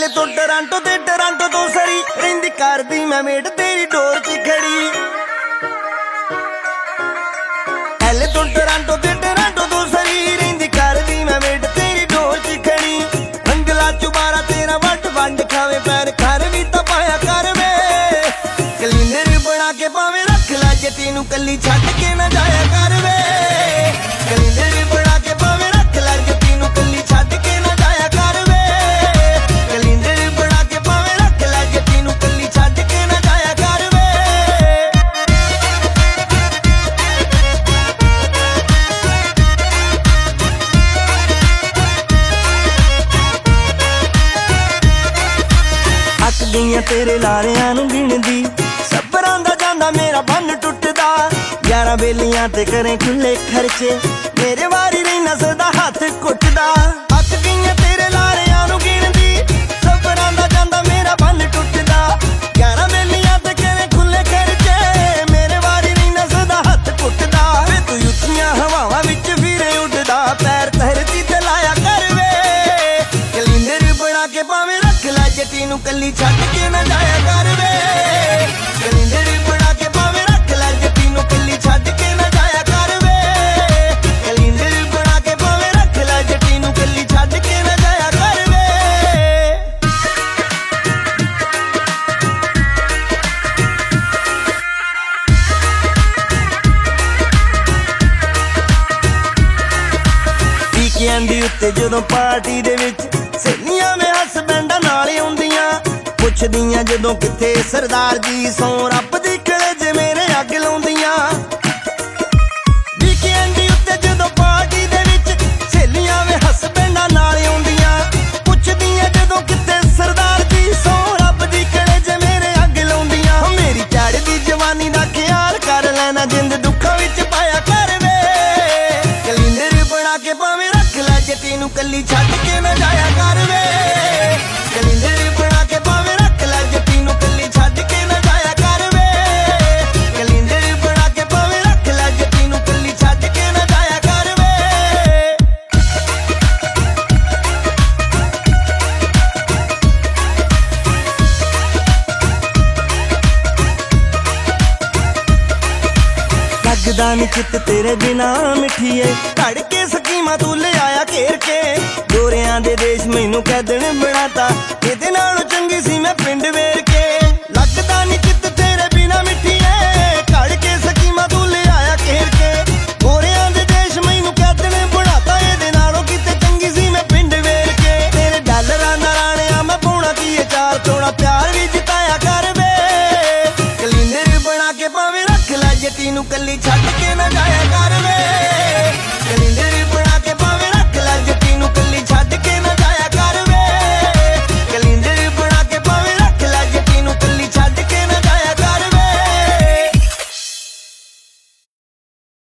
ਐਲੇ ਤੋਂ ਟਰਾਂਟੋ ਤੇ ਟਰਾਂਟੋ ਤੋਂ ਸਰੀ ਰਹਿੰਦੀ ਕਰਦੀ ਮੈਂ ਮੇਟ ਤੇਰੀ ਡੋਰ 'ਚ ਖੜੀ। ਐਲੇ ਤੋਂ ਟਰਾਂਟੋ ਤੇ ਟਰਾਂਟੋ ਤੋਂ ਸਰੀ ਰਹਿੰਦੀ ਕਰਦੀ ਮੈਂ ਮੇਟ ਤੇਰੀ ਡੋਰ 'ਚ ਖੜੀ। ਰੰਗਲਾ ਚੁਬਾਰਾ ਤੇਰਾ ਵੱਟ ਵੰਡ ਖਾਵੇ ਪੈਰ ਘਰ ਵੀ ਤਾਂ ਪਾਇਆ ਕਰ ਵੇ। ਕਲਿੰਦਰ ਬਣਾ ਕੇ ਭਾਵੇਂ ਰੱਖ ਲੈ ਜੇ ਤੈਨੂੰ ਕੱਲੀ ਛੱਡ ਕੇ ਨਾ ਜਾਇਆ ਕਰ ਵੇ। ਕਲਿੰਦਰ ਬਣਾ ਕੇ ਭਾਵੇਂ ਰੱਖ ਲੈ ਜੇ ਤੈਨੂੰ ਕੱਲੀ ਛੱਡ ਕੇ ਨਾ ਜਾਇਆ ਕਰ ਵੇ। ਕਲਿੰਦਰ ਬਣਾ ਕੇ ਭਾਵੇਂ ਰੱਖ ਲੈ ਜੇ ਤੈਨੂੰ ਕੱਲੀ ਛੱਡ ਕੇ ਨਾ ਜਾਇਆ ਕਰ ਵੇ। ਅੱਕ ਗਈਆਂ ਤੇਰੇ ਲਾਰਿਆਂ ਨੂੰ ਗਿਣਦੀ ਸਬਰਾਂ ਦਾ ਜਾਂਦਾ ਮੇਰਾ ਬੰਨ ਟੁੱਟਦਾ। 11 ਵੇਲੀਆਂ ਤੇ ਕਰੇ ਖੁੱਲੇ ਖਰਚੇ ਮੇਰੇ ਵਾਰੀ ਰਹਿਣਾ ਸਦਾ ਹੱਥ ਕੁੱਟਦਾ। ਅੱਕ ਗਈਆਂ ਤੇਰੇ ਲਾਰਿਆਂ ਨੂੰ ਗਿਣਦੀ ਸਬਰਾਂ ਦਾ ਜਾਂਦਾ ਮੇਰਾ ਬੰਨ ਟੁੱਟਦਾ। 11 ਵੇਲੀਆਂ ਤੇ ਕਰੇ ਖੁੱਲੇ ਖਰਚੇ ਮੇਰੇ ਵਾਰੀ ਰਹਿਣਾ ਸਦਾ ਹੱਥ ਕੁੱਟਦਾ। ਵੇ ਤੂੰ ਉੱਚੀਆਂ ਹਵਾਵਾਂ ਵਿੱਚ ਫਿਰੇ ਉੱਡਦਾ ਪੈਰ ਧਰਤੀ ਤੇ ਲਾਇਆ ਕਰ ਵੇ। ਕਲਿੰਦਰ ਬਣਾ ਕੇ ਭਾਵੇਂ ਰੱਖ ਲੈ ਜੇ ਤੈਨੂੰ ਕੱਲੀ ਛੱਡ ਕੇ ਨਾ ਜਾਇਆ ਕਰ ਵੇ। ਕਲਿੰਦਰ ਬਣਾ ਕੇ ਭਾਵੇਂ ਰੱਖ ਲੈ ਜੇ ਤੈਨੂੰ ਕੱਲੀ ਛੱਡ ਕੇ ਨਾ ਜਾਇਆ ਕਰ ਵੇ। ਕਲਿੰਦਰ ਬਣਾ ਕੇ ਭਾਵੇਂ ਰੱਖ ਲੈ ਜੇ ਤੈਨੂੰ ਕੱਲੀ ਛੱਡ ਕੇ ਨਾ ਜਾਇਆ ਕਰ ਵੇ। ਟੀਕਿਆਂ ਦੀ ਉੱਤੇ ਜਦੋਂ ਪਾਰਟੀ ਦੇ ਵਿੱਚ ਸਹੇਲੀਆਂ ਵੇ ਹਸਬੈਂਡਾਂ ਨਾਲ ਆਉਂਦੀਆਂ ਪੁੱਛਦੀਆਂ ਜਦੋਂ ਕਿੱਥੇ ਸਰਦਾਰ ਜੀ ਸੌ ਰੱਬ ਦੀ ਕਲੇ ਜੇ ਮੇਰੇ ਅੱਗ ਲਾਉਂਦੀਆਂ। ਵੀਕਐਂਡ ਦੀ ਉੱਤੇ ਜਦੋਂ ਪਾਰਟੀ ਦੇ ਵਿੱਚ ਸਹੇਲੀਆਂ ਵੇ ਹਸਬੈਂਡਾਂ ਨਾਲ ਆਉਂਦੀਆਂ ਪੁੱਛਦੀਆਂ ਜਦੋਂ ਕਿੱਥੇ ਸਰਦਾਰ ਜੀ ਸੌ ਰੱਬ ਦੀ ਕਲੇ ਜੇ ਮੇਰੇ ਅੱਗ ਲਾਉਂਦੀਆਂ। ਮੇਰੀ ਚੜ੍ਹਦੀ ਜਵਾਨੀ ਦਾ ਖਿਆਲ ਕਰ ਲੈਣਾ ਜਿੰਦ ਦੁੱਖਾਂ ਵਿੱਚ ਪਾਇਆ ਕਰ ਵੇ। ਕਲਿੰਦਰ ਬਣਾ ਕੇ ਭਾਵੇਂ ਰੱਖ ਲੈ ਜੇ ਤੈਨੂੰ ਕੱਲੀ ਛੱਡ ਕੇ ਨਾ ਜਾਇਆ ਕਰ ਵੇ। ਕਲਿੰਦਰ ਬਣਾ ਕੇ ਭਾਵੇਂ ਰੱਖ ਲੈ ਜੇ ਤੈਨੂੰ ਕੱਲੀ ਛੱਡ ਕੇ ਨਾ ਜਾਇਆ ਕਰ ਵੇ। ਕਲਿੰਦਰ ਬਣਾ ਕੇ ਭਾਵੇਂ ਰੱਖ ਲੈ ਜੇ ਤੈਨੂੰ ਕੱਲੀ ਛੱਡ ਕੇ ਨਾ ਜਾਇਆ ਕਰ ਵੇ। ਲੱਗਦਾ ਨੀ ਚਿੱਤ ਤੇਰੇ ਬਿਨਾ ਮਿੱਠੀਏ ਘੜ ਕੇ ਸਕੀਮਾਂ ਤੂੰ ਲਿਆਇਆ ਘੇਰ ਕੇ। ਗੋਰਿਆਂ ਦੇ ਦੇਸ਼ ਮੈਨੂੰ ਕੈਦਣ ਬਣਾਤਾ ਇਹਦੇ ਨਾਲੋਂ ਚੰਗੀ ਸੀ ਮੈਂ ਪਿੰਡ ਵੇਰ ਕੇ। ਲੱਗਦਾ ਨੀ ਚਿੱਤ ਤੇਰੇ ਬਿਨਾ ਮਿੱਠੀਏ ਘੜ ਕੇ ਸਕੀਮਾਂ ਤੂੰ ਲਿਆਇਆ ਘੇਰ ਕੇ। ਗੋਰਿਆਂ ਦੇ ਦੇਸ਼ ਮੈਨੂੰ ਕੈਦਣ ਬਣਾਤਾ ਇਹਦੇ ਨਾਲੋਂ ਕਿਤੇ ਚੰਗੀ ਸੀ ਮੈਂ ਪਿੰਡ ਵੇਰ ਕੇ। ਤੇਰੇ ਡਾਲਰਾਂ ਦਾ ਰਾਣਿਆ ਮੈਂ ਪਾਉਣਾ ਕੀ ਚਾਰ ਥੋੜਾ ਪਿਆਰ ਵੀ ਜਿਤਾਇਆ ਕਰ ਵੇ। ਕਲਿੰਦਰ ਬਣਾ ਕੇ ਭਾਵੇਂ ਰੱਖ ਲੈ ਜੇ ਤੈਨੂੰ ਕੱਲੀ ਛੱਡ ਕੇ ਨਾ ਜਾਇਆ ਕਰ ਵੇ। ਕਲਿੰਦਰ ਬਣਾ ਕੇ ਭਾਵੇਂ ਰੱਖ ਲੈ ਜੇ ਤੈਨੂੰ ਕੱਲੀ ਛੱਡ ਕੇ